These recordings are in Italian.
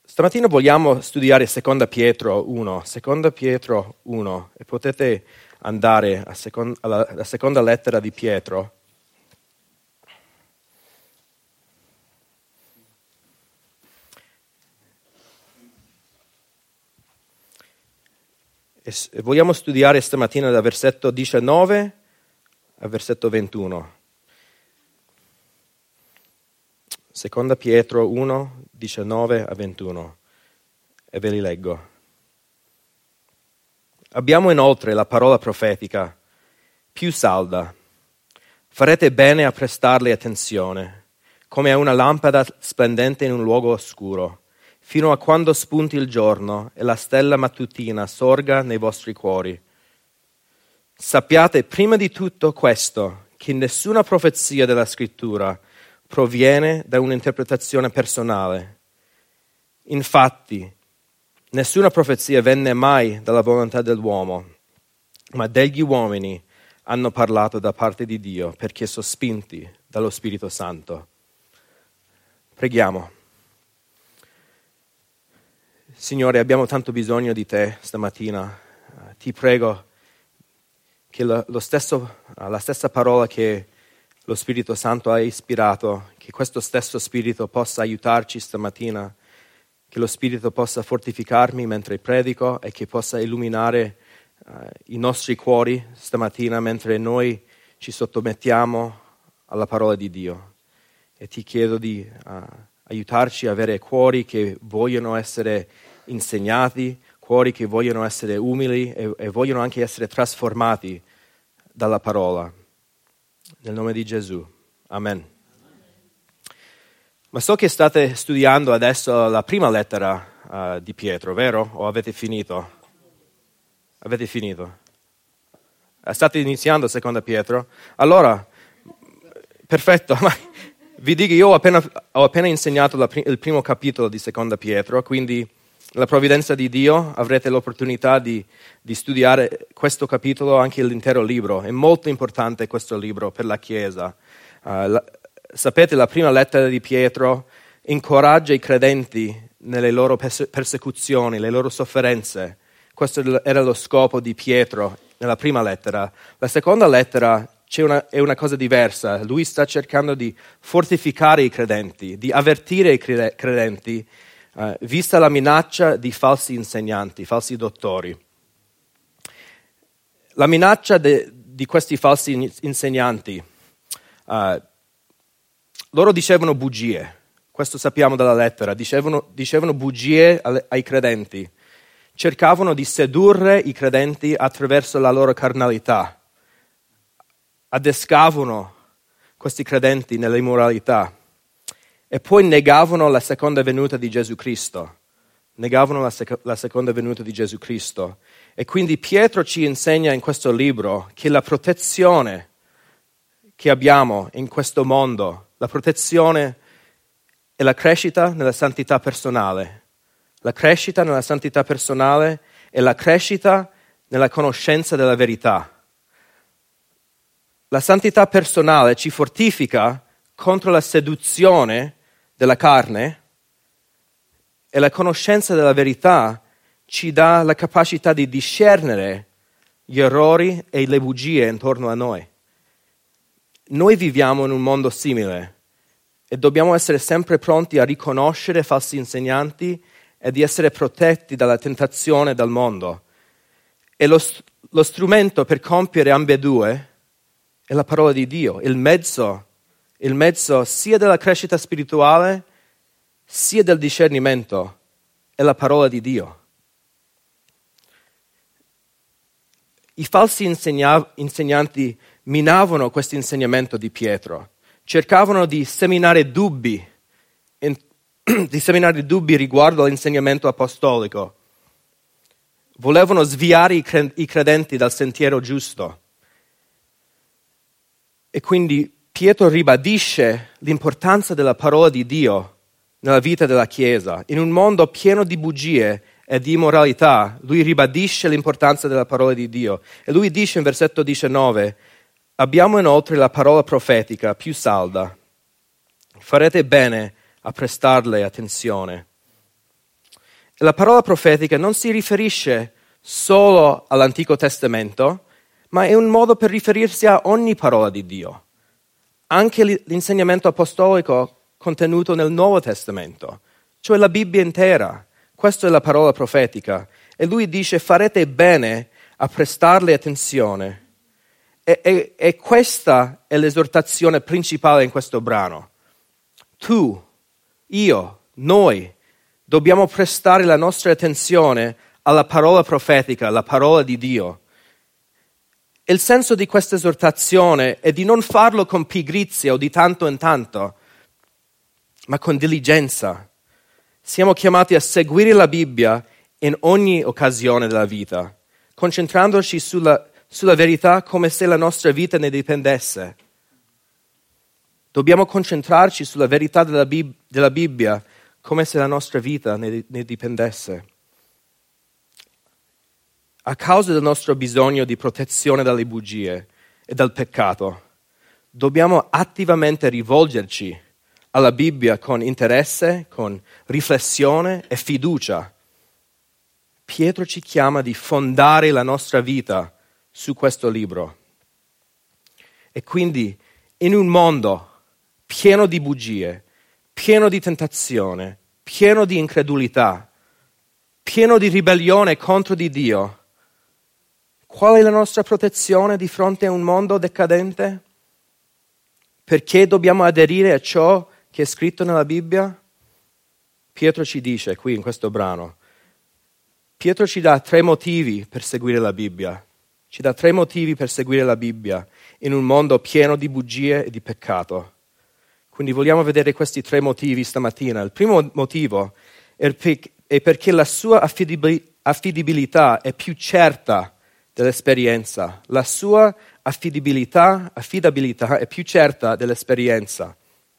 Stamattina vogliamo studiare Seconda Pietro 1, e potete andare alla seconda lettera di Pietro. E vogliamo studiare stamattina dal versetto 19 al versetto 21. Seconda Pietro 1, 19 a 21, e ve li leggo. Abbiamo inoltre la parola profetica più salda. Farete bene a prestarle attenzione, come a una lampada splendente in un luogo oscuro, fino a quando spunti il giorno e la stella mattutina sorga nei vostri cuori. Sappiate prima di tutto questo, che nessuna profezia della Scrittura proviene da un'interpretazione personale. Infatti, nessuna profezia venne mai dalla volontà dell'uomo, ma degli uomini hanno parlato da parte di Dio perché sospinti dallo Spirito Santo. Preghiamo. Signore, abbiamo tanto bisogno di Te stamattina. Ti prego che la stessa parola che lo Spirito Santo ha ispirato, che questo stesso Spirito possa aiutarci stamattina, che lo Spirito possa fortificarmi mentre predico e che possa illuminare i nostri cuori stamattina mentre noi ci sottomettiamo alla parola di Dio. E ti chiedo di aiutarci a avere cuori che vogliono essere insegnati, cuori che vogliono essere umili e vogliono anche essere trasformati dalla parola. Nel nome di Gesù. Amen. Ma so che state studiando adesso la prima lettera di Pietro, vero? O avete finito? Avete finito? State iniziando seconda Pietro? Allora, perfetto. Vi dico, io ho appena insegnato il primo capitolo di seconda Pietro, quindi la provvidenza di Dio avrete l'opportunità di studiare questo capitolo, anche l'intero libro. È molto importante questo libro per la Chiesa. Sapete, la prima lettera di Pietro incoraggia i credenti nelle loro persecuzioni, le loro sofferenze. Questo era lo scopo di Pietro nella prima lettera. La seconda lettera è una cosa diversa. Lui sta cercando di fortificare i credenti, di avvertire i credenti, vista la minaccia di falsi insegnanti, falsi dottori. La minaccia di questi falsi insegnanti, loro dicevano bugie, questo sappiamo dalla lettera, dicevano bugie ai credenti, cercavano di sedurre i credenti attraverso la loro carnalità, adescavano questi credenti nell'immoralità. E poi negavano la seconda venuta di Gesù Cristo. Negavano la seconda venuta di Gesù Cristo. E quindi Pietro ci insegna in questo libro che la protezione che abbiamo in questo mondo, la protezione è la crescita nella santità personale. La crescita nella santità personale è la crescita nella conoscenza della verità. La santità personale ci fortifica contro la seduzione della carne, e la conoscenza della verità ci dà la capacità di discernere gli errori e le bugie intorno a noi. Noi viviamo in un mondo simile e dobbiamo essere sempre pronti a riconoscere falsi insegnanti e di essere protetti dalla tentazione del mondo. E lo strumento per compiere ambedue è la parola di Dio, il mezzo sia della crescita spirituale sia del discernimento è la parola di Dio. I falsi insegnanti minavano questo insegnamento di Pietro, cercavano di seminare dubbi riguardo all'insegnamento apostolico. Volevano sviare i credenti dal sentiero giusto. E quindi Pietro ribadisce l'importanza della parola di Dio nella vita della Chiesa. In un mondo pieno di bugie e di immoralità, lui ribadisce l'importanza della parola di Dio. E lui dice in versetto 19, abbiamo inoltre la parola profetica più salda. Farete bene a prestarle attenzione. E la parola profetica non si riferisce solo all'Antico Testamento, ma è un modo per riferirsi a ogni parola di Dio. Anche l'insegnamento apostolico contenuto nel Nuovo Testamento, cioè la Bibbia intera. Questa è la parola profetica. E lui dice: farete bene a prestarle attenzione. E questa è l'esortazione principale in questo brano. Tu, io, noi dobbiamo prestare la nostra attenzione alla parola profetica, alla parola di Dio. E il senso di questa esortazione è di non farlo con pigrizia o di tanto in tanto, ma con diligenza. Siamo chiamati a seguire la Bibbia in ogni occasione della vita, concentrandoci sulla verità come se la nostra vita ne dipendesse. Dobbiamo concentrarci sulla verità della Bibbia come se la nostra vita ne dipendesse. A causa del nostro bisogno di protezione dalle bugie e dal peccato, dobbiamo attivamente rivolgerci alla Bibbia con interesse, con riflessione e fiducia. Pietro ci chiama di fondare la nostra vita su questo libro. E quindi in un mondo pieno di bugie, pieno di tentazione, pieno di incredulità, pieno di ribellione contro di Dio, qual è la nostra protezione di fronte a un mondo decadente? Perché dobbiamo aderire a ciò che è scritto nella Bibbia? Pietro ci dice qui in questo brano. Pietro ci dà 3 motivi per seguire la Bibbia. Ci dà 3 motivi per seguire la Bibbia in un mondo pieno di bugie e di peccato. Quindi vogliamo vedere questi 3 motivi stamattina. Il primo motivo è perché la sua affidabilità è più certa dell'esperienza. La sua affidabilità è più certa dell'esperienza.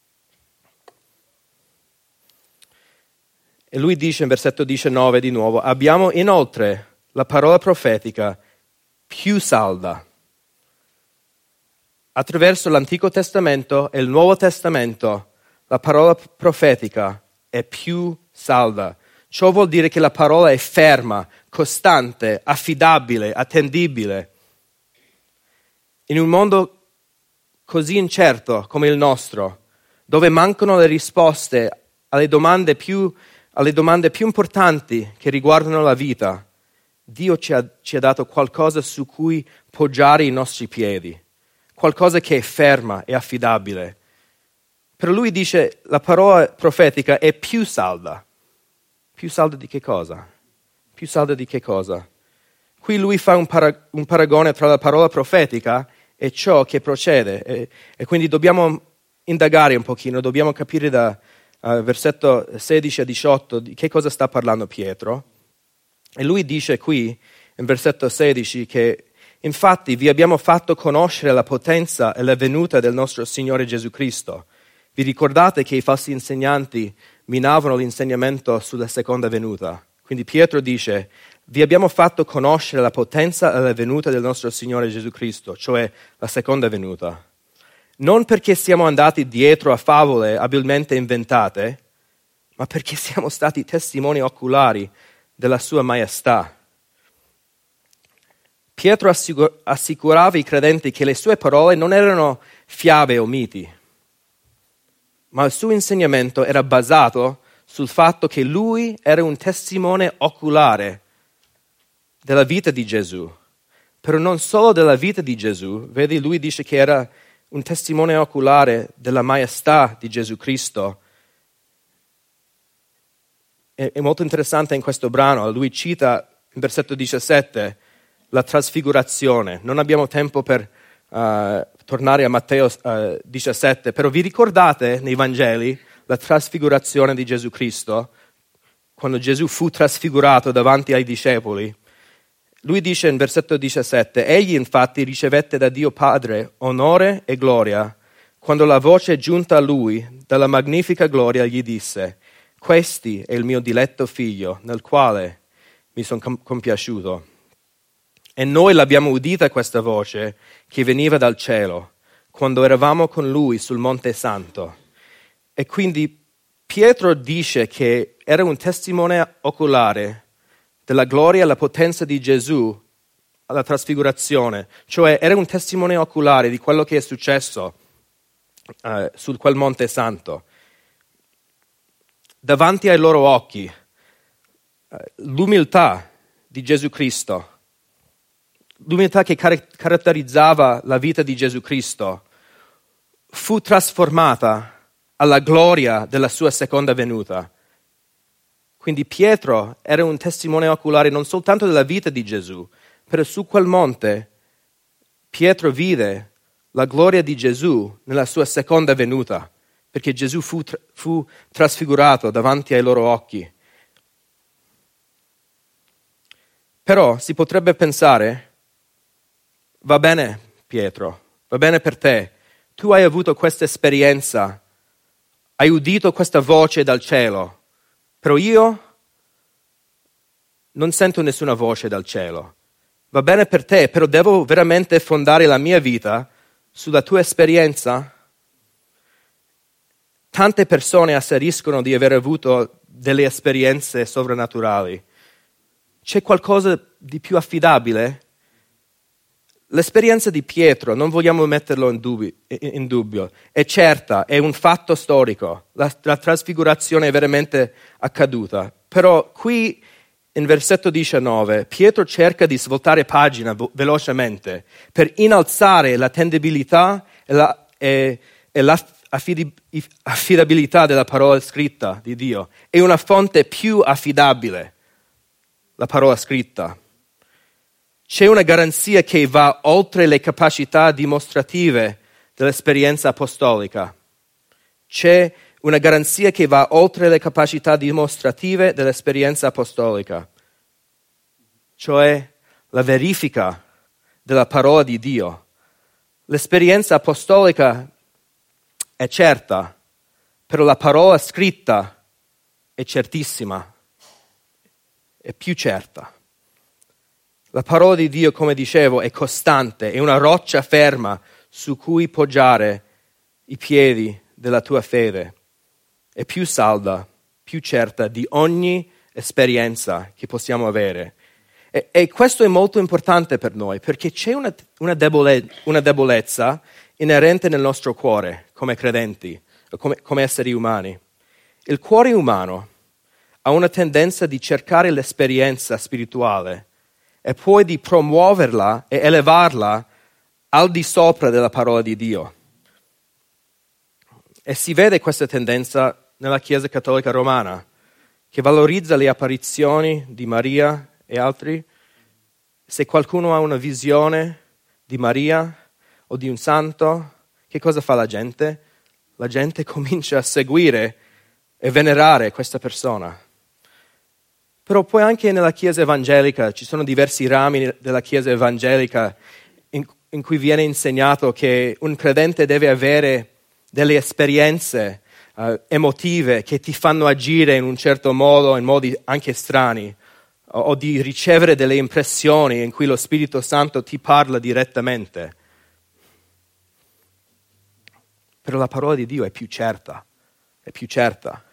E lui dice in versetto 19 di nuovo: abbiamo inoltre la parola profetica più salda. Attraverso l'Antico Testamento e il Nuovo Testamento la parola profetica è più salda. Ciò vuol dire che la parola è ferma, costante, affidabile, attendibile. In un mondo così incerto come il nostro, dove mancano le risposte alle domande più importanti che riguardano la vita, Dio ci ha dato qualcosa su cui poggiare i nostri piedi, qualcosa che è ferma e affidabile. Per lui dice la parola profetica è più salda. Più salda di che cosa? Più salda di che cosa? Qui lui fa un paragone tra la parola profetica e ciò che procede. E quindi dobbiamo indagare un pochino, dobbiamo capire da versetto 16 a 18 di che cosa sta parlando Pietro. E lui dice qui, in versetto 16, che infatti vi abbiamo fatto conoscere la potenza e la venuta del nostro Signore Gesù Cristo. Vi ricordate che i falsi insegnanti minavano l'insegnamento sulla seconda venuta? Quindi Pietro dice: vi abbiamo fatto conoscere la potenza e la venuta del nostro Signore Gesù Cristo, cioè la seconda venuta. Non perché siamo andati dietro a favole abilmente inventate, ma perché siamo stati testimoni oculari della sua maestà. Pietro assicurava i credenti che le sue parole non erano fiabe o miti, ma il suo insegnamento era basato sul fatto che lui era un testimone oculare della vita di Gesù. Però non solo della vita di Gesù, vedi, lui dice che era un testimone oculare della maestà di Gesù Cristo. È molto interessante in questo brano, lui cita in versetto 17 la trasfigurazione. Non abbiamo tempo per tornare a Matteo 17, però vi ricordate nei Vangeli la trasfigurazione di Gesù Cristo? Quando Gesù fu trasfigurato davanti ai discepoli, lui dice in versetto 17: egli infatti ricevette da Dio Padre onore e gloria, quando la voce giunta a lui dalla magnifica gloria gli disse: questi è il mio diletto figlio, nel quale mi sono compiaciuto. E noi l'abbiamo udita questa voce che veniva dal cielo, quando eravamo con lui sul Monte Santo. E quindi Pietro dice che era un testimone oculare della gloria e la potenza di Gesù alla trasfigurazione, cioè era un testimone oculare di quello che è successo su quel Monte Santo. Davanti ai loro occhi, l'umiltà di Gesù Cristo, l'umiltà che caratterizzava la vita di Gesù Cristo, fu trasformata alla gloria della sua seconda venuta. Quindi Pietro era un testimone oculare non soltanto della vita di Gesù, però su quel monte Pietro vide la gloria di Gesù nella sua seconda venuta, perché Gesù fu trasfigurato davanti ai loro occhi. Però si potrebbe pensare, va bene Pietro, va bene per te, tu hai avuto questa esperienza, hai udito questa voce dal cielo, però io non sento nessuna voce dal cielo. Va bene per te, però devo veramente fondare la mia vita sulla tua esperienza? Tante persone asseriscono di aver avuto delle esperienze sovrannaturali. C'è qualcosa di più affidabile? L'esperienza di Pietro, non vogliamo metterlo in dubbio, è certa, è un fatto storico. La trasfigurazione è veramente accaduta. Però qui, in versetto 19, Pietro cerca di svoltare pagina velocemente per innalzare l'attendibilità e l'affidabilità della parola scritta di Dio. È una fonte più affidabile, la parola scritta. C'è una garanzia che va oltre le capacità dimostrative dell'esperienza apostolica. C'è una garanzia che va oltre le capacità dimostrative dell'esperienza apostolica, cioè la verifica della parola di Dio. L'esperienza apostolica è certa, però la parola scritta è certissima, è più certa. La parola di Dio, come dicevo, è costante, è una roccia ferma su cui poggiare i piedi della tua fede. È più salda, più certa di ogni esperienza che possiamo avere. E questo è molto importante per noi, perché c'è una debolezza inerente nel nostro cuore, come credenti, come esseri umani. Il cuore umano ha una tendenza di cercare l'esperienza spirituale e poi di promuoverla e elevarla al di sopra della parola di Dio. E si vede questa tendenza nella Chiesa Cattolica Romana, che valorizza le apparizioni di Maria e altri. Se qualcuno ha una visione di Maria o di un santo, che cosa fa la gente? La gente comincia a seguire e venerare questa persona. Però poi anche nella Chiesa evangelica ci sono diversi rami della Chiesa evangelica in cui viene insegnato che un credente deve avere delle esperienze emotive che ti fanno agire in un certo modo, in modi anche strani, o di ricevere delle impressioni in cui lo Spirito Santo ti parla direttamente. Però la parola di Dio è più certa, è più certa.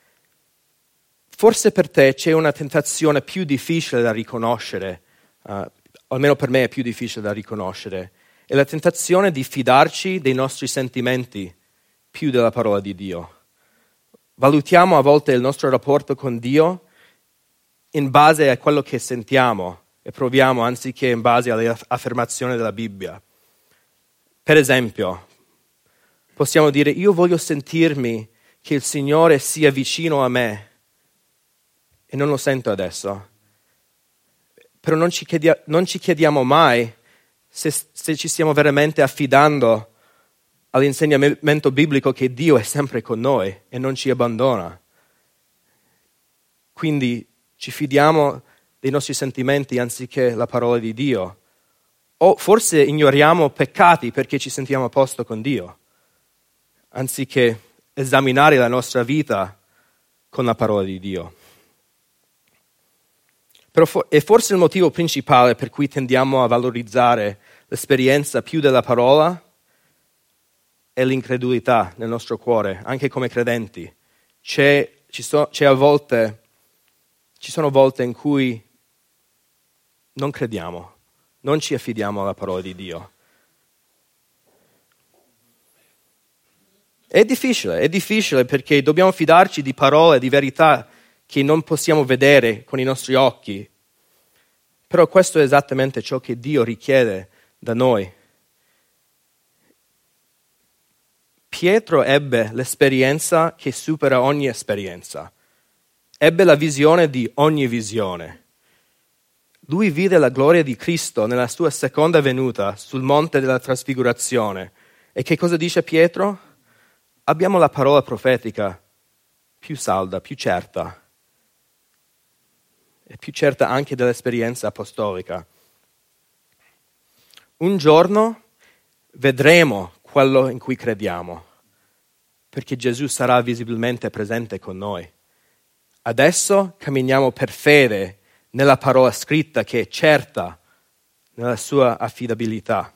Forse per te c'è una tentazione più difficile da riconoscere, almeno per me è più difficile da riconoscere, è la tentazione di fidarci dei nostri sentimenti più della parola di Dio. Valutiamo a volte il nostro rapporto con Dio in base a quello che sentiamo e proviamo, anziché in base alle affermazioni della Bibbia. Per esempio, possiamo dire: io voglio sentirmi che il Signore sia vicino a me, e non lo sento adesso. Però non ci chiediamo mai se ci stiamo veramente affidando all'insegnamento biblico che Dio è sempre con noi e non ci abbandona. Quindi ci fidiamo dei nostri sentimenti anziché la parola di Dio. O forse ignoriamo peccati perché ci sentiamo a posto con Dio, anziché esaminare la nostra vita con la parola di Dio. E forse il motivo principale per cui tendiamo a valorizzare l'esperienza più della parola è l'incredulità nel nostro cuore, anche come credenti. ci sono volte in cui non crediamo, non ci affidiamo alla parola di Dio. È difficile perché dobbiamo fidarci di parole, di verità che non possiamo vedere con i nostri occhi. Però questo è esattamente ciò che Dio richiede da noi. Pietro ebbe l'esperienza che supera ogni esperienza. Ebbe la visione di ogni visione. Lui vide la gloria di Cristo nella sua seconda venuta sul monte della trasfigurazione. E che cosa dice Pietro? Abbiamo la parola profetica più salda, più certa, e più certa anche dell'esperienza apostolica. Un giorno vedremo quello in cui crediamo, perché Gesù sarà visibilmente presente con noi. Adesso camminiamo per fede nella parola scritta che è certa nella sua affidabilità.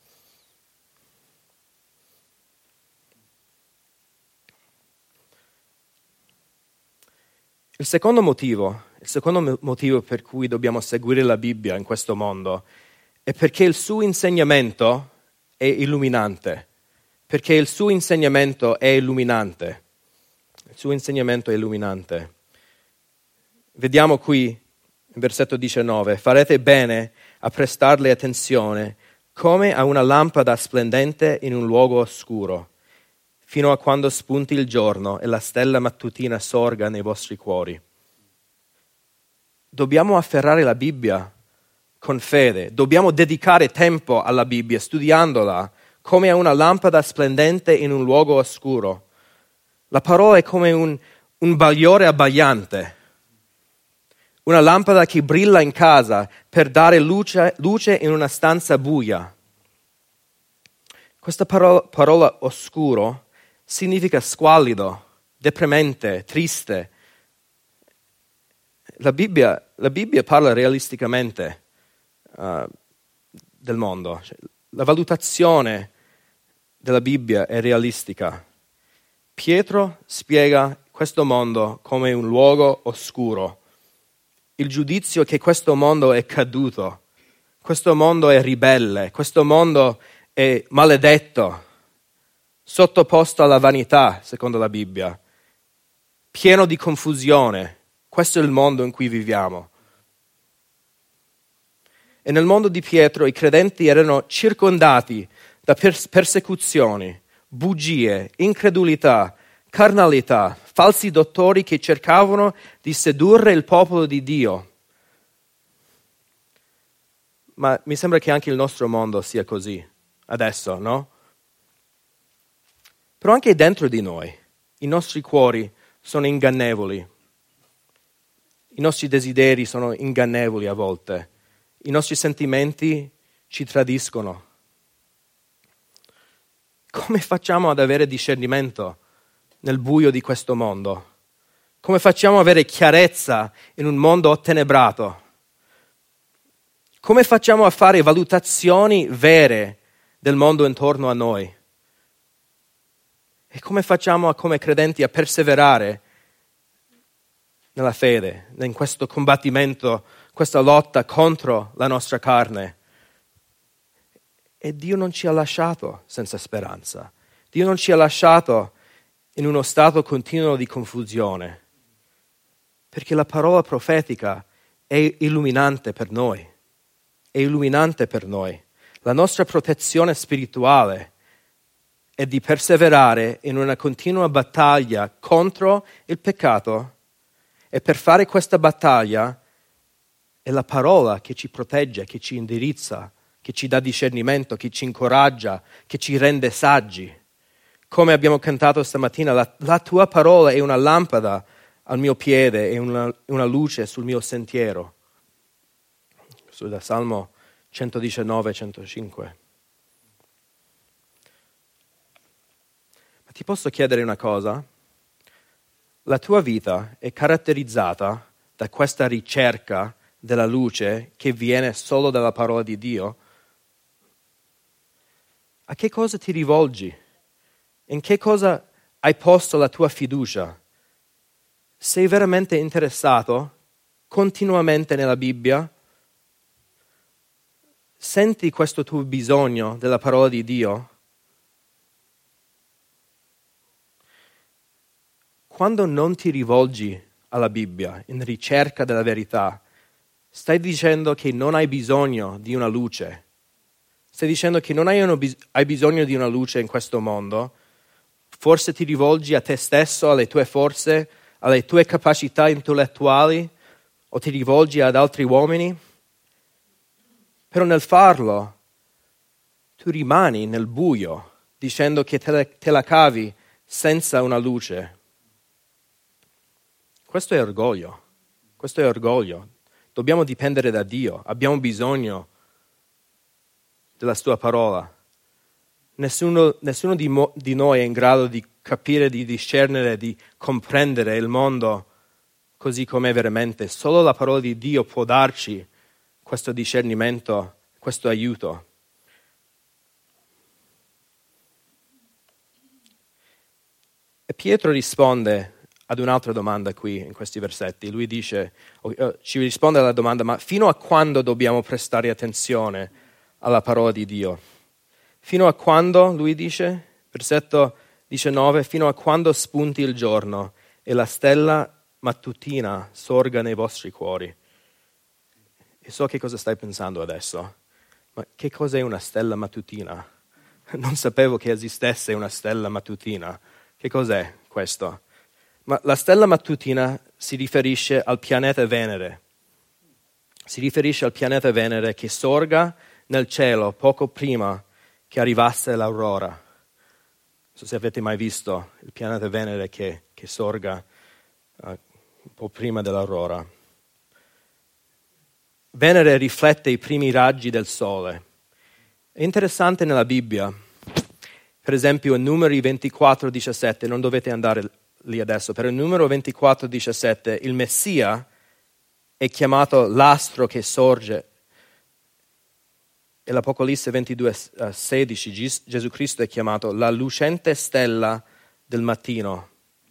Il secondo motivo per cui dobbiamo seguire la Bibbia in questo mondo è perché il suo insegnamento è illuminante. Perché il suo insegnamento è illuminante. Il suo insegnamento è illuminante. Vediamo qui, in versetto 19, farete bene a prestarle attenzione come a una lampada splendente in un luogo oscuro, fino a quando spunti il giorno e la stella mattutina sorga nei vostri cuori. Dobbiamo afferrare la Bibbia con fede, dobbiamo dedicare tempo alla Bibbia, studiandola, come a una lampada splendente in un luogo oscuro. La parola è come un bagliore abbagliante, una lampada che brilla in casa per dare luce in una stanza buia. Questa parola oscuro significa squallido, deprimente, triste. La Bibbia parla realisticamente del mondo. La valutazione della Bibbia è realistica. Pietro spiega questo mondo come un luogo oscuro. Il giudizio che questo mondo è caduto, questo mondo è ribelle, questo mondo è maledetto, sottoposto alla vanità, secondo la Bibbia, pieno di confusione. Questo è il mondo in cui viviamo. E nel mondo di Pietro i credenti erano circondati da persecuzioni, bugie, incredulità, carnalità, falsi dottori che cercavano di sedurre il popolo di Dio. Ma mi sembra che anche il nostro mondo sia così, adesso, no? Però anche dentro di noi, i nostri cuori sono ingannevoli. I nostri desideri sono ingannevoli a volte. I nostri sentimenti ci tradiscono. Come facciamo ad avere discernimento nel buio di questo mondo? Come facciamo ad avere chiarezza in un mondo ottenebrato? Come facciamo a fare valutazioni vere del mondo intorno a noi? E come facciamo come credenti a perseverare nella fede, in questo combattimento, questa lotta contro la nostra carne? E Dio non ci ha lasciato senza speranza. Dio non ci ha lasciato in uno stato continuo di confusione, perché la parola profetica è illuminante per noi. È illuminante per noi. La nostra protezione spirituale è di perseverare in una continua battaglia contro il peccato, e per fare questa battaglia è la parola che ci protegge, che ci indirizza, che ci dà discernimento, che ci incoraggia, che ci rende saggi. Come abbiamo cantato stamattina, la tua parola è una lampada al mio piede e una luce sul mio sentiero. Questo è da Salmo 119, 105. Ma ti posso chiedere una cosa? La tua vita è caratterizzata da questa ricerca della luce che viene solo dalla parola di Dio? A che cosa ti rivolgi? In che cosa hai posto la tua fiducia? sei veramente interessato continuamente nella Bibbia, senti questo tuo bisogno della parola di Dio, quando non ti rivolgi alla Bibbia in ricerca della verità, stai dicendo che non hai bisogno di una luce. Stai dicendo che non hai bisogno di una luce in questo mondo. Forse ti rivolgi a te stesso, alle tue forze, alle tue capacità intellettuali, o ti rivolgi ad altri uomini. Però nel farlo, tu rimani nel buio, dicendo che te la cavi senza una luce. Questo è orgoglio. Dobbiamo dipendere da Dio, abbiamo bisogno della sua parola. Nessuno di noi è in grado di capire, di discernere, di comprendere il mondo così com'è veramente. Solo la parola di Dio può darci questo discernimento, questo aiuto. E Pietro risponde ad un'altra domanda qui in questi versetti. Lui dice, ci risponde alla domanda: ma fino a quando dobbiamo prestare attenzione alla parola di Dio? Fino a quando, lui dice, versetto 19, fino a quando spunti il giorno e la stella mattutina sorga nei vostri cuori. E so che cosa stai pensando adesso, ma che cos'è una stella mattutina? Non sapevo che esistesse una stella mattutina. Che cos'è questo? Ma la stella mattutina si riferisce al pianeta Venere. Si riferisce al pianeta Venere che sorga nel cielo poco prima che arrivasse l'aurora. Non so se avete mai visto il pianeta Venere che sorga un po' prima dell'aurora. Venere riflette i primi raggi del sole. È interessante nella Bibbia, per esempio in Numeri 24:17, non dovete andare lì adesso, però in numero 24:17 il Messia è chiamato l'astro che sorge. E l'Apocalisse 22:16 Gesù Cristo è chiamato la lucente stella del mattino.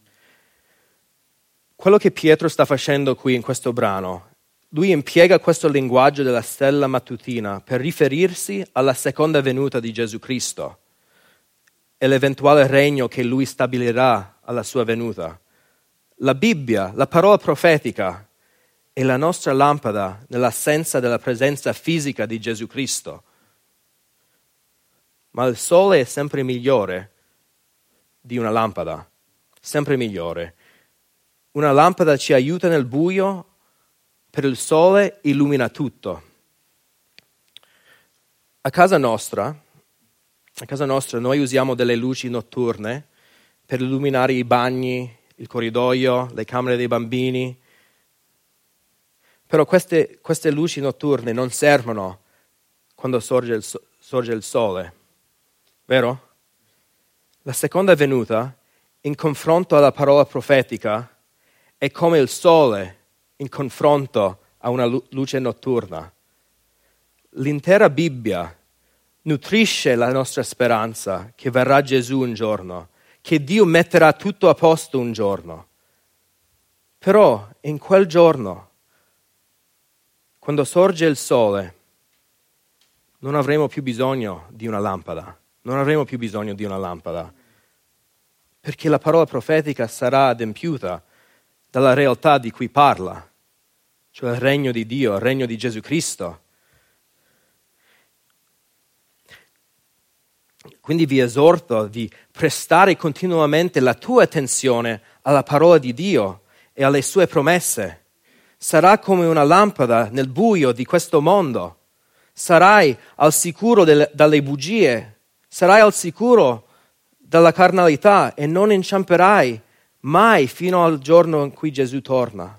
Quello che Pietro sta facendo qui in questo brano, lui impiega questo linguaggio della stella mattutina per riferirsi alla seconda venuta di Gesù Cristo e l'eventuale regno che lui stabilirà alla sua venuta. La Bibbia, la parola profetica, è la nostra lampada nell'assenza della presenza fisica di Gesù Cristo. Ma il sole è sempre migliore di una lampada, sempre migliore. Una lampada ci aiuta nel buio, per il sole illumina tutto. A casa nostra noi usiamo delle luci notturne per illuminare i bagni, il corridoio, le camere dei bambini. Però queste luci notturne non servono quando sorge il sole, vero? La seconda venuta, in confronto alla parola profetica, è come il sole in confronto a una luce notturna. L'intera Bibbia nutrisce la nostra speranza che verrà Gesù un giorno, che Dio metterà tutto a posto un giorno. Però in quel giorno, quando sorge il sole, non avremo più bisogno di una lampada, perché la parola profetica sarà adempiuta dalla realtà di cui parla, cioè il regno di Dio, il regno di Gesù Cristo. Quindi vi esorto di prestare continuamente la tua attenzione alla parola di Dio e alle sue promesse. Sarà come una lampada nel buio di questo mondo. Sarai al sicuro dalle bugie, sarai al sicuro dalla carnalità e non inciamperai mai fino al giorno in cui Gesù torna.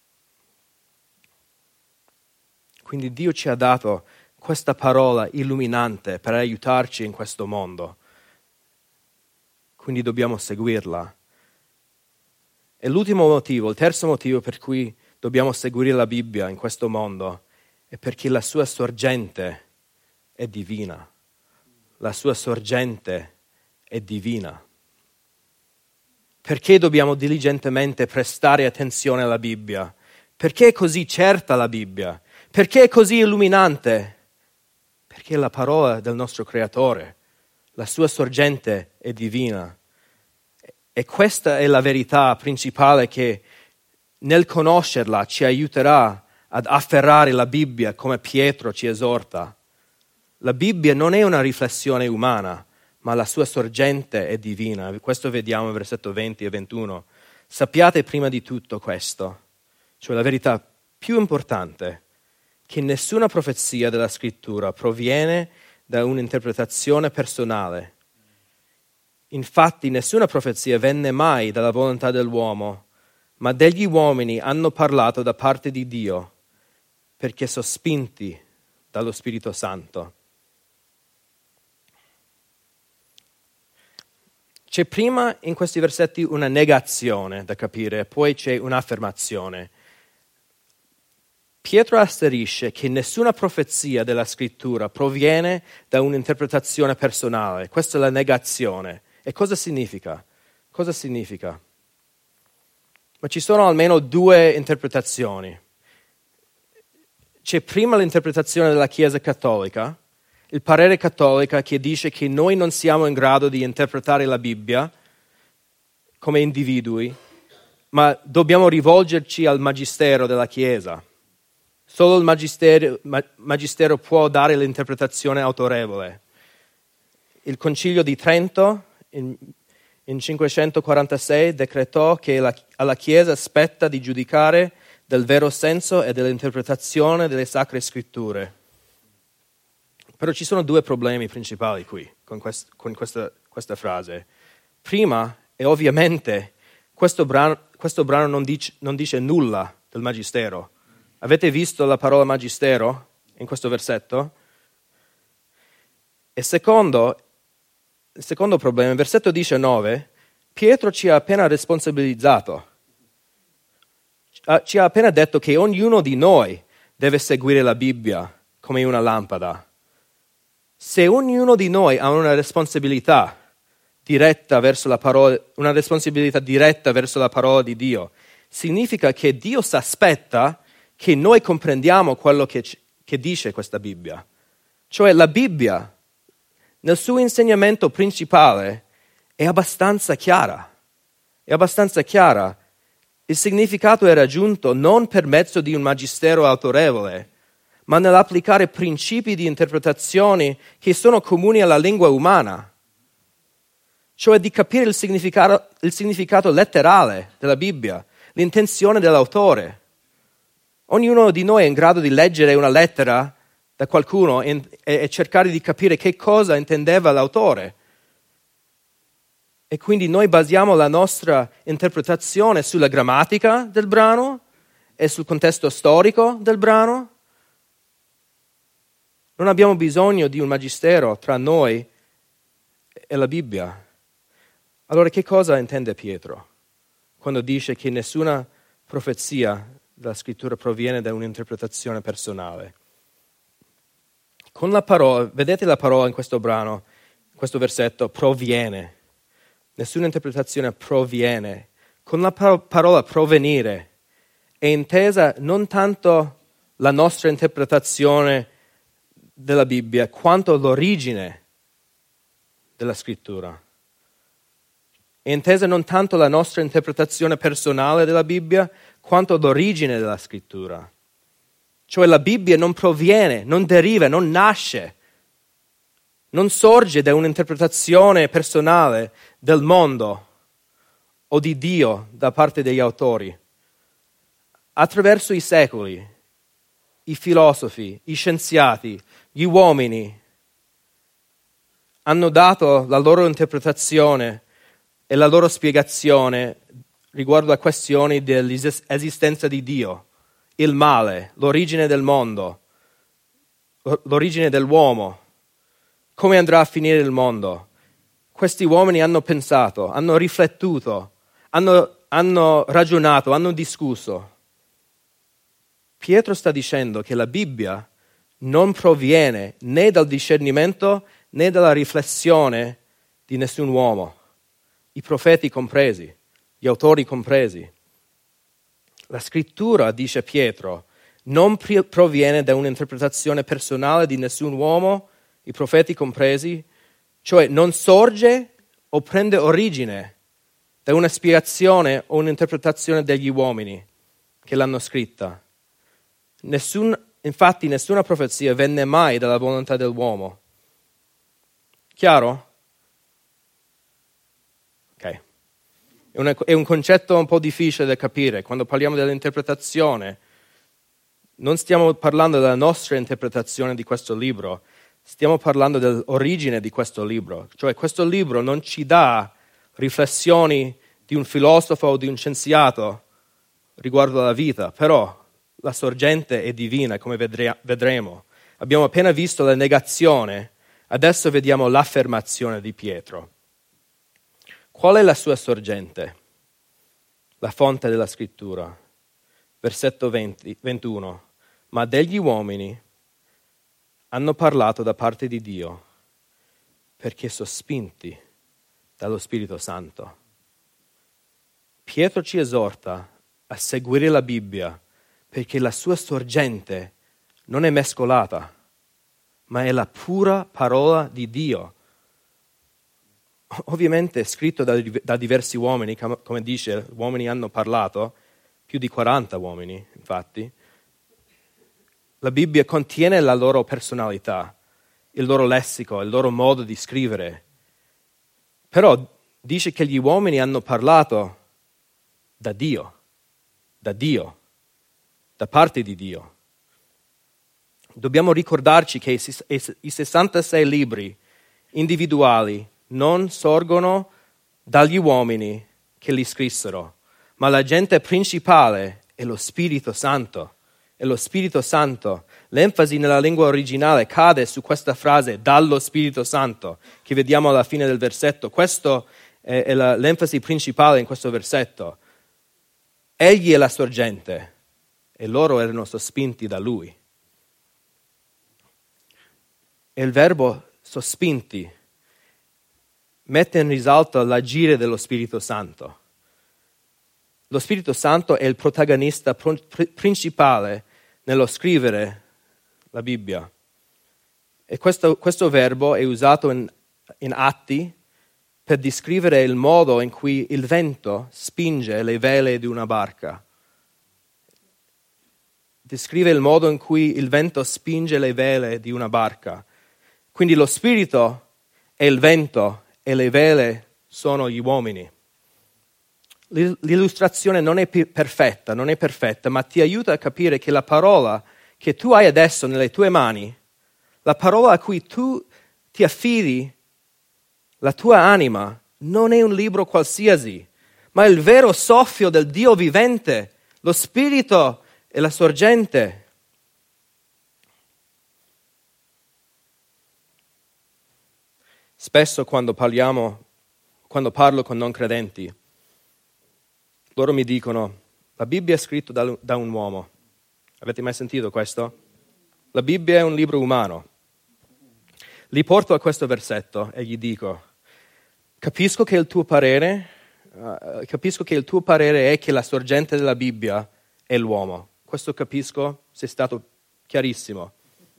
Quindi Dio ci ha dato questa parola illuminante per aiutarci in questo mondo. Quindi dobbiamo seguirla. E l'ultimo motivo, il terzo motivo per cui dobbiamo seguire la Bibbia in questo mondo è perché la sua sorgente è divina. La sua sorgente è divina. Perché dobbiamo diligentemente prestare attenzione alla Bibbia? Perché è così certa la Bibbia? Perché è così illuminante? Perché è la parola del nostro Creatore, la sua sorgente è divina. E questa è la verità principale che nel conoscerla ci aiuterà ad afferrare la Bibbia come Pietro ci esorta. La Bibbia non è una riflessione umana, ma la sua sorgente è divina. Questo vediamo in versetto 20 e 21. Sappiate prima di tutto questo, cioè la verità più importante, che nessuna profezia della Scrittura proviene da un'interpretazione personale. Infatti nessuna profezia venne mai dalla volontà dell'uomo, ma degli uomini hanno parlato da parte di Dio, perché sospinti dallo Spirito Santo. C'è prima in questi versetti una negazione da capire, poi c'è un'affermazione. Pietro asserisce che nessuna profezia della Scrittura proviene da un'interpretazione personale. Questa è la negazione. E cosa significa? Cosa significa? Ma ci sono almeno due interpretazioni. C'è prima l'interpretazione della Chiesa Cattolica, il parere cattolico che dice che noi non siamo in grado di interpretare la Bibbia come individui, ma dobbiamo rivolgerci al magistero della Chiesa. Solo il magistero può dare l'interpretazione autorevole. Il Concilio di Trento in 546 decretò che alla Chiesa spetta di giudicare del vero senso e dell'interpretazione delle Sacre Scritture. Però ci sono due problemi principali qui con questa frase. Prima, e ovviamente, questo brano non dice nulla del magistero. Avete visto la parola magistero in questo versetto? E il secondo problema, in versetto 19, Pietro ci ha appena responsabilizzato. Ci ha appena detto che ognuno di noi deve seguire la Bibbia come una lampada. Se ognuno di noi ha una responsabilità diretta verso la parola di Dio, significa che Dio si aspetta che noi comprendiamo quello che dice questa Bibbia. Cioè la Bibbia, nel suo insegnamento principale, è abbastanza chiara. Il significato è raggiunto non per mezzo di un magistero autorevole, ma nell'applicare principi di interpretazione che sono comuni alla lingua umana. Cioè di capire il significato letterale della Bibbia, l'intenzione dell'autore. Ognuno di noi è in grado di leggere una lettera da qualcuno e cercare di capire che cosa intendeva l'autore. E quindi noi basiamo la nostra interpretazione sulla grammatica del brano e sul contesto storico del brano. Non abbiamo bisogno di un magistero tra noi e la Bibbia. Allora che cosa intende Pietro quando dice che nessuna profezia della Scrittura proviene da un'interpretazione personale? Con la parola, vedete la parola in questo brano, in questo versetto, proviene. Nessuna interpretazione proviene. Con la parola provenire è intesa non tanto la nostra interpretazione della Bibbia, quanto l'origine della Scrittura. È intesa non tanto la nostra interpretazione personale della Bibbia, quanto l'origine della Scrittura. Cioè la Bibbia non proviene, non deriva, non nasce, non sorge da un'interpretazione personale del mondo o di Dio da parte degli autori. Attraverso i secoli, i filosofi, i scienziati, gli uomini hanno dato la loro interpretazione e la loro spiegazione riguardo a questioni dell'esistenza di Dio, il male, l'origine del mondo, l'origine dell'uomo, come andrà a finire il mondo. Questi uomini hanno pensato, hanno riflettuto, hanno ragionato, hanno discusso. Pietro sta dicendo che la Bibbia non proviene né dal discernimento né dalla riflessione di nessun uomo, i profeti compresi. gli autori compresi. La scrittura, dice Pietro, non proviene da un'interpretazione personale di nessun uomo, i profeti compresi, cioè non sorge o prende origine da una spiegazione o un'interpretazione degli uomini che l'hanno scritta. Infatti nessuna profezia venne mai dalla volontà dell'uomo. Chiaro? Ok. È un concetto un po' difficile da capire. Quando parliamo dell'interpretazione, non stiamo parlando della nostra interpretazione di questo libro, stiamo parlando dell'origine di questo libro. Cioè questo libro non ci dà riflessioni di un filosofo o di un scienziato riguardo alla vita, però la sorgente è divina, come vedremo. Abbiamo appena visto la negazione, adesso vediamo l'affermazione di Pietro. Qual è la sua sorgente? La fonte della scrittura. Versetto 21. Ma degli uomini hanno parlato da parte di Dio perché sospinti dallo Spirito Santo. Pietro ci esorta a seguire la Bibbia perché la sua sorgente non è mescolata, ma è la pura parola di Dio. Ovviamente è scritto da diversi uomini, come dice, uomini hanno parlato, più di 40 uomini, infatti. La Bibbia contiene la loro personalità, il loro lessico, il loro modo di scrivere. Però dice che gli uomini hanno parlato da Dio, da parte di Dio. Dobbiamo ricordarci che i 66 libri individuali non sorgono dagli uomini che li scrissero, ma l'agente principale è lo Spirito Santo. È lo Spirito Santo. L'enfasi nella lingua originale cade su questa frase, dallo Spirito Santo, che vediamo alla fine del versetto. Questo è l'enfasi principale in questo versetto. Egli è la sorgente e loro erano sospinti da Lui. E il verbo sospinti mette in risalto l'agire dello Spirito Santo. Lo Spirito Santo è il protagonista principale nello scrivere la Bibbia. E questo verbo è usato in Atti per descrivere il modo in cui il vento spinge le vele di una barca. Descrive il modo in cui il vento spinge le vele di una barca. Quindi lo Spirito è il vento e le vele sono gli uomini. L'illustrazione non è perfetta, ma ti aiuta a capire che la parola che tu hai adesso nelle tue mani, la parola a cui tu ti affidi, la tua anima, non è un libro qualsiasi, ma è il vero soffio del Dio vivente, lo Spirito e la sorgente. Spesso quando parlo con non credenti, loro mi dicono, la Bibbia è scritta da un uomo. Avete mai sentito questo? La Bibbia è un libro umano. Li porto a questo versetto e gli dico, capisco che il tuo parere è che la sorgente della Bibbia è l'uomo. Questo capisco, sei stato chiarissimo.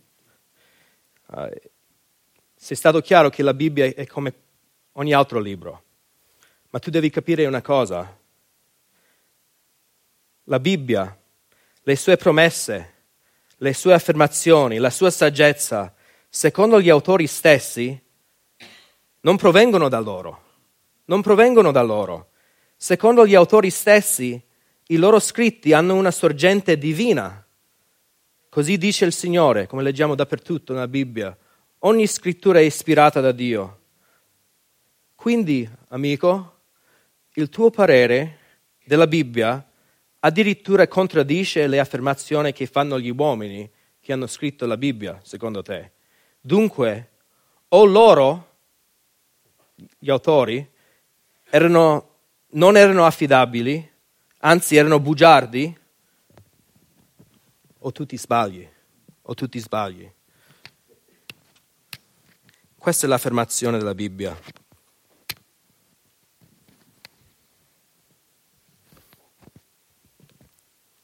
Sei stato chiaro che la Bibbia è come ogni altro libro. Ma tu devi capire una cosa. La Bibbia, le sue promesse, le sue affermazioni, la sua saggezza, secondo gli autori stessi, non provengono da loro. Secondo gli autori stessi, i loro scritti hanno una sorgente divina. Così dice il Signore, come leggiamo dappertutto nella Bibbia. Ogni scrittura è ispirata da Dio. Quindi, amico, il tuo parere della Bibbia addirittura contraddice le affermazioni che fanno gli uomini che hanno scritto la Bibbia, secondo te. Dunque, o loro, gli autori, non erano affidabili, anzi erano bugiardi, o tu ti sbagli. Questa è l'affermazione della Bibbia.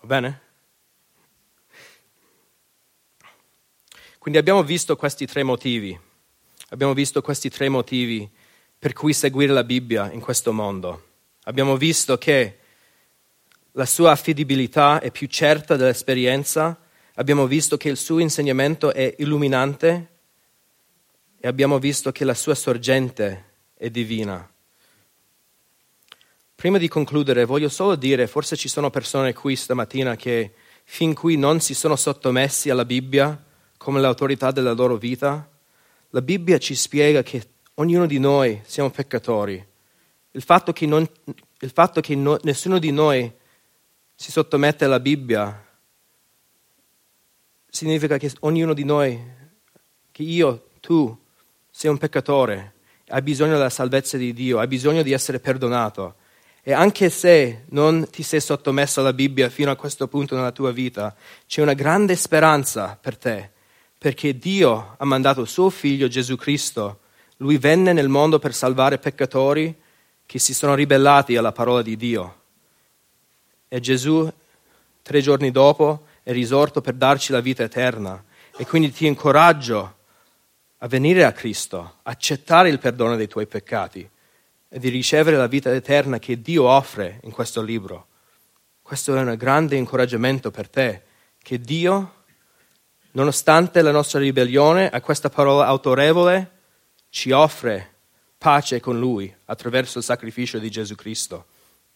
Va bene? Quindi abbiamo visto questi tre motivi. Abbiamo visto questi tre motivi per cui seguire la Bibbia in questo mondo. Abbiamo visto che la sua affidabilità è più certa dell'esperienza. Abbiamo visto che il suo insegnamento è illuminante. E abbiamo visto che la sua sorgente è divina. Prima di concludere, voglio solo dire, forse ci sono persone qui stamattina che fin qui non si sono sottomessi alla Bibbia come l'autorità della loro vita. La Bibbia ci spiega che ognuno di noi siamo peccatori. Il fatto che nessuno di noi si sottomette alla Bibbia significa che ognuno di noi, che io, tu, sei un peccatore, hai bisogno della salvezza di Dio, hai bisogno di essere perdonato. E anche se non ti sei sottomesso alla Bibbia fino a questo punto nella tua vita, c'è una grande speranza per te, perché Dio ha mandato il suo figlio Gesù Cristo. Lui venne nel mondo per salvare peccatori che si sono ribellati alla parola di Dio. E Gesù, 3 giorni dopo, è risorto per darci la vita eterna. E quindi ti incoraggio a venire a Cristo, accettare il perdono dei tuoi peccati e di ricevere la vita eterna che Dio offre in questo libro. Questo è un grande incoraggiamento per te, che Dio, nonostante la nostra ribellione a questa parola autorevole, ci offre pace con Lui attraverso il sacrificio di Gesù Cristo.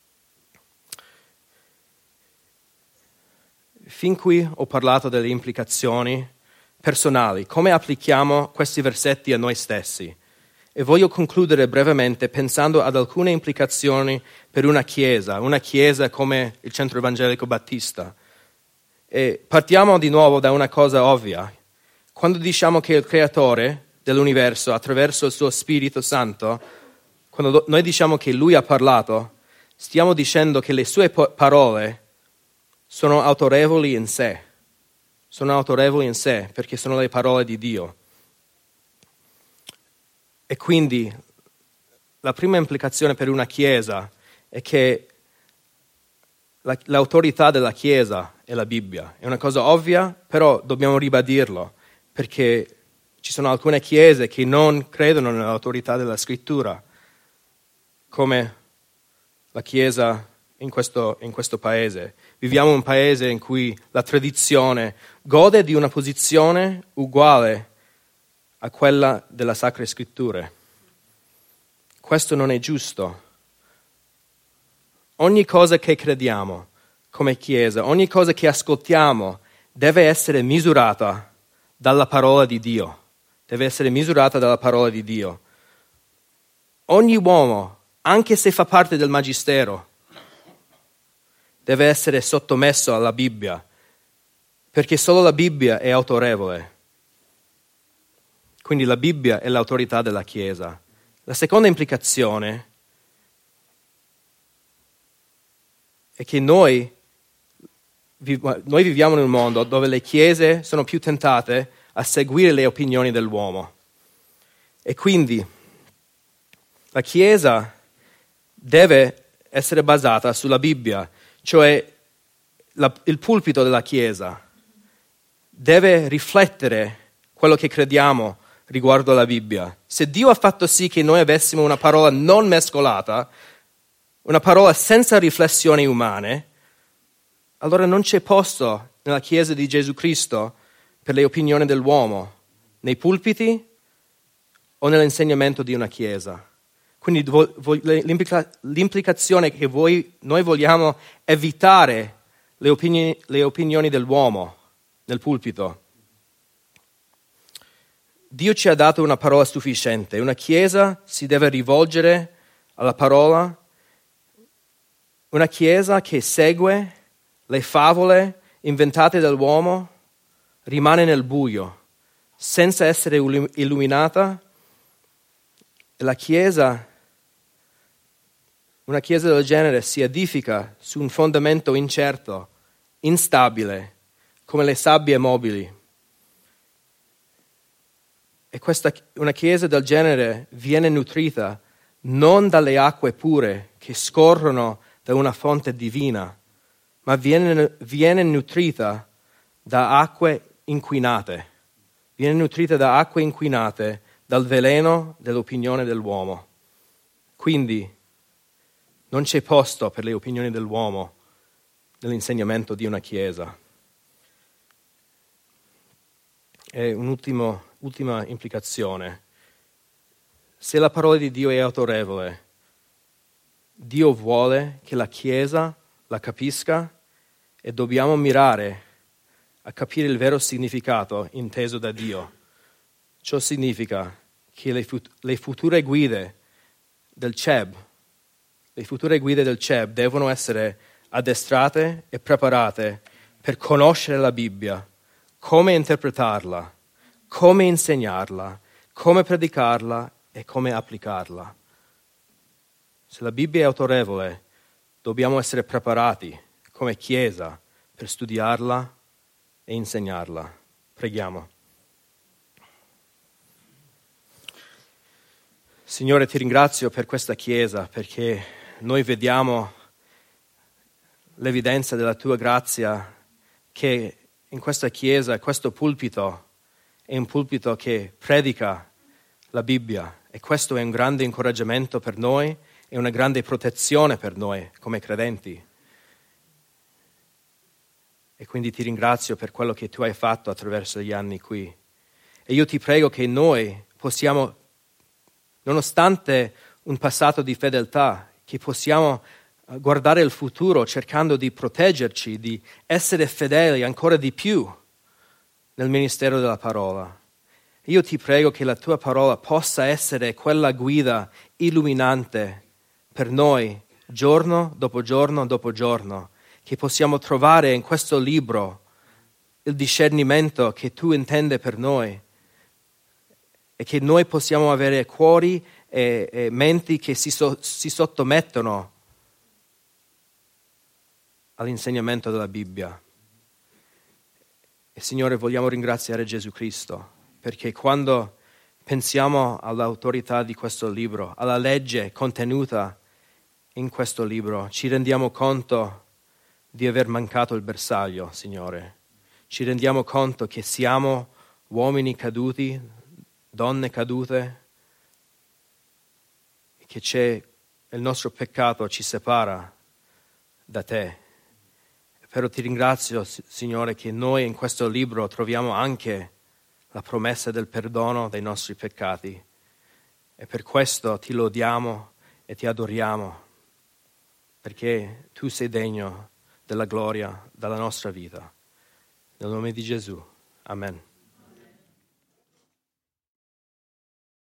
Fin qui ho parlato delle implicazioni personali, come applichiamo questi versetti a noi stessi. E voglio concludere brevemente pensando ad alcune implicazioni per una chiesa come il Centro Evangelico Battista. E partiamo di nuovo da una cosa ovvia. Quando diciamo che il Creatore dell'universo, attraverso il suo Spirito Santo, quando noi diciamo che Lui ha parlato, stiamo dicendo che le sue parole sono autorevoli in sé. Sono autorevoli in sé perché sono le parole di Dio. E quindi la prima implicazione per una Chiesa è che l'autorità della Chiesa è la Bibbia. È una cosa ovvia, però dobbiamo ribadirlo, perché ci sono alcune Chiese che non credono nell'autorità della Scrittura, come la Chiesa in questo paese. Viviamo in un paese in cui la tradizione gode di una posizione uguale a quella della Sacre Scritture. Questo non è giusto. Ogni cosa che crediamo come Chiesa, ogni cosa che ascoltiamo deve essere misurata dalla parola di Dio. Deve essere misurata dalla parola di Dio. Ogni uomo, anche se fa parte del Magistero, deve essere sottomesso alla Bibbia, perché solo la Bibbia è autorevole. Quindi la Bibbia è l'autorità della Chiesa. La seconda implicazione è che noi viviamo in un mondo dove le Chiese sono più tentate a seguire le opinioni dell'uomo. E quindi la Chiesa deve essere basata sulla Bibbia, cioè il pulpito della Chiesa deve riflettere quello che crediamo riguardo alla Bibbia. Se Dio ha fatto sì che noi avessimo una parola non mescolata, una parola senza riflessioni umane, allora non c'è posto nella Chiesa di Gesù Cristo per le opinioni dell'uomo, nei pulpiti o nell'insegnamento di una Chiesa. Quindi l'implicazione è che noi vogliamo evitare le opinioni dell'uomo nel pulpito. Dio ci ha dato una parola sufficiente. Una Chiesa si deve rivolgere alla parola. Una Chiesa che segue le favole inventate dall'uomo rimane nel buio, senza essere illuminata. E una Chiesa del genere si edifica su un fondamento incerto, instabile, come le sabbie mobili. E una Chiesa del genere viene nutrita non dalle acque pure che scorrono da una fonte divina, ma viene nutrita da acque inquinate. Viene nutrita da acque inquinate dal veleno dell'opinione dell'uomo. Quindi non c'è posto per le opinioni dell'uomo nell'insegnamento di una Chiesa. E un'ultima implicazione. Se la parola di Dio è autorevole, Dio vuole che la Chiesa la capisca e dobbiamo mirare a capire il vero significato inteso da Dio. Ciò significa che le future guide del CEB devono essere addestrate e preparate per conoscere la Bibbia, come interpretarla, come insegnarla, come predicarla e come applicarla. Se la Bibbia è autorevole, dobbiamo essere preparati come Chiesa per studiarla e insegnarla. Preghiamo. Signore, ti ringrazio per questa Chiesa, perché noi vediamo l'evidenza della tua grazia, che in questa Chiesa, questo pulpito è un pulpito che predica la Bibbia, e questo è un grande incoraggiamento per noi e una grande protezione per noi come credenti. E quindi ti ringrazio per quello che tu hai fatto attraverso gli anni qui. E io ti prego che noi possiamo, nonostante un passato di fedeltà, che possiamo guardare il futuro cercando di proteggerci, di essere fedeli ancora di più nel ministero della parola. Io ti prego che la tua parola possa essere quella guida illuminante per noi, giorno dopo giorno dopo giorno, che possiamo trovare in questo libro il discernimento che tu intendi per noi, e che noi possiamo avere cuori e menti che si sottomettono all'insegnamento della Bibbia. E Signore, vogliamo ringraziare Gesù Cristo, perché quando pensiamo all'autorità di questo libro, alla legge contenuta in questo libro, ci rendiamo conto di aver mancato il bersaglio, Signore. Ci rendiamo conto che siamo uomini caduti, donne cadute, e che il nostro peccato ci separa da te. Però ti ringrazio, Signore, che noi in questo libro troviamo anche la promessa del perdono dei nostri peccati, e per questo ti lodiamo e ti adoriamo, perché tu sei degno della gloria della nostra vita. Nel nome di Gesù. Amen.